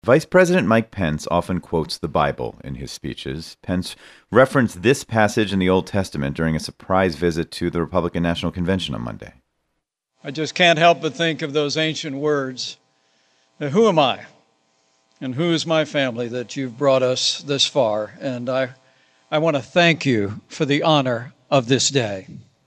Vice President Mike Pence often quotes the Bible in his speeches. Pence referenced this passage in the Old Testament during a surprise visit to the Republican National Convention on Monday. I just can't help but think of those ancient words. Who am I? And who is my family that you've brought us this far? And I want to thank you for the honor of this day.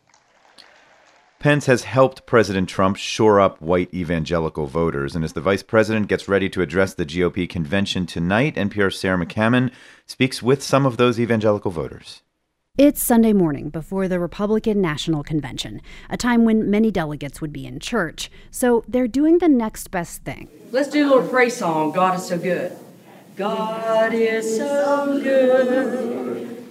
Pence has helped President Trump shore up white evangelical voters, and as the vice president gets ready to address the GOP convention tonight, NPR's Sarah McCammon speaks with some of those evangelical voters. It's Sunday morning before the Republican National Convention, a time when many delegates would be in church, so they're doing the next best thing. Let's do a little praise song, God is so good. God is so good.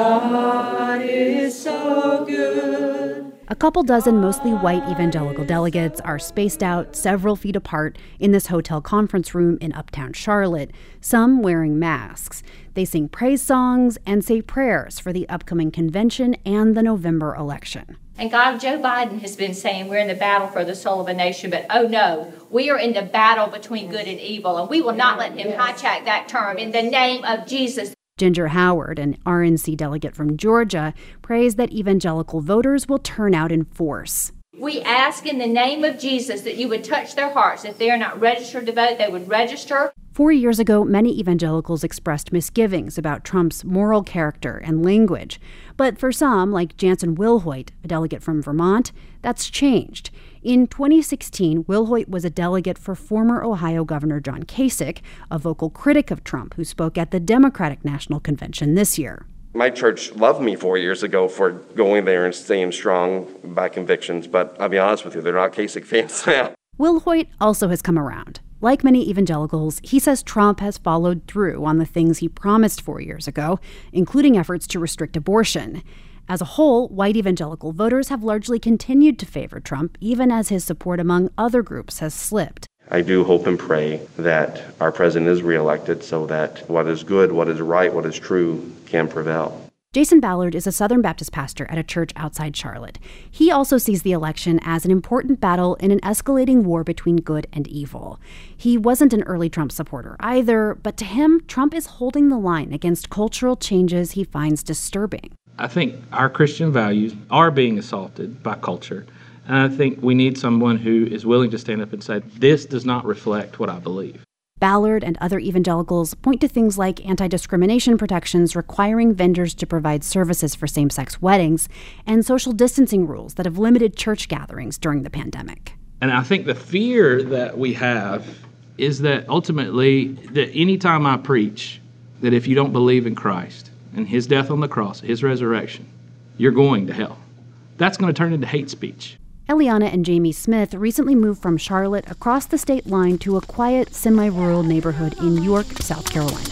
God is so good. A couple dozen mostly white evangelical delegates are spaced out several feet apart in this hotel conference room in uptown Charlotte, some wearing masks. They sing praise songs and say prayers for the upcoming convention and the November election. And God, Joe Biden has been saying we're in the battle for the soul of a nation, but oh no, we are in the battle between good and evil, and we will not let him hijack that term in the name of Jesus. Ginger Howard, an RNC delegate from Georgia, prays that evangelical voters will turn out in force. We ask in the name of Jesus that you would touch their hearts. If they are not registered to vote, they would register. 4 years ago, many evangelicals expressed misgivings about Trump's moral character and language. But for some, like Jansen Wilhoit, a delegate from Vermont, that's changed. In 2016, Wilhoit was a delegate for former Ohio Governor John Kasich, a vocal critic of Trump who spoke at the Democratic National Convention this year. My church loved me 4 years ago for going there and staying strong by convictions, but I'll be honest with you, they're not Kasich fans now. Wilhoit also has come around. Like many evangelicals, he says Trump has followed through on the things he promised 4 years ago, including efforts to restrict abortion. As a whole, white evangelical voters have largely continued to favor Trump, even as his support among other groups has slipped. I do hope and pray that our president is reelected so that what is good, what is right, what is true can prevail. Jason Ballard is a Southern Baptist pastor at a church outside Charlotte. He also sees the election as an important battle in an escalating war between good and evil. He wasn't an early Trump supporter either, but to him, Trump is holding the line against cultural changes he finds disturbing. I think our Christian values are being assaulted by culture, and I think we need someone who is willing to stand up and say, this does not reflect what I believe. Ballard and other evangelicals point to things like anti-discrimination protections requiring vendors to provide services for same-sex weddings and social distancing rules that have limited church gatherings during the pandemic. And I think the fear that we have is that ultimately, that anytime I preach, that if you don't believe in Christ and his death on the cross, his resurrection, you're going to hell. That's going to turn into hate speech. Eliana and Jamie Smith recently moved from Charlotte across the state line to a quiet, semi-rural neighborhood in York, South Carolina.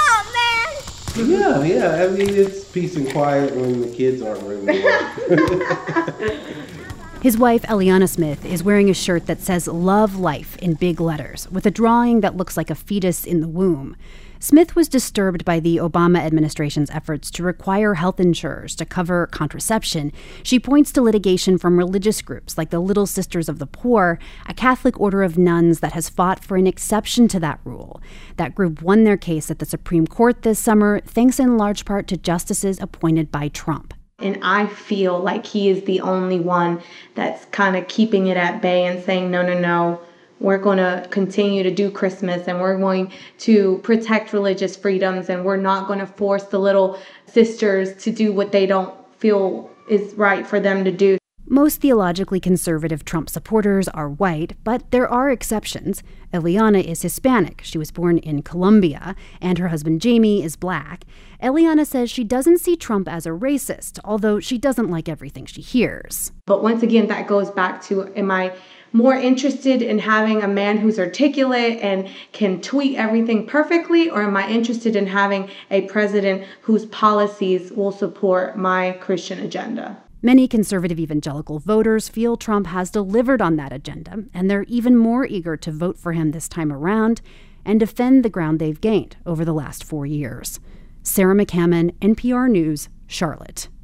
Oh, man! Yeah. I mean, it's peace and quiet when the kids aren't running around. His wife, Eliana Smith, is wearing a shirt that says "Love Life" in big letters, with a drawing that looks like a fetus in the womb. Smith was disturbed by the Obama administration's efforts to require health insurers to cover contraception. She points to litigation from religious groups like the Little Sisters of the Poor, a Catholic order of nuns that has fought for an exception to that rule. That group won their case at the Supreme Court this summer, thanks in large part to justices appointed by Trump. And I feel like he is the only one that's kind of keeping it at bay and saying, no. We're going to continue to do Christmas, and we're going to protect religious freedoms, and we're not going to force the little sisters to do what they don't feel is right for them to do. Most theologically conservative Trump supporters are white, but there are exceptions. Eliana is Hispanic. She was born in Colombia, and her husband Jamie is black. Eliana says she doesn't see Trump as a racist, although she doesn't like everything she hears. But once again, that goes back to, am I more interested in having a man who's articulate and can tweet everything perfectly, or am I interested in having a president whose policies will support my Christian agenda? Many conservative evangelical voters feel Trump has delivered on that agenda, and they're even more eager to vote for him this time around and defend the ground they've gained over the last 4 years. Sarah McCammon, NPR News, Charlotte.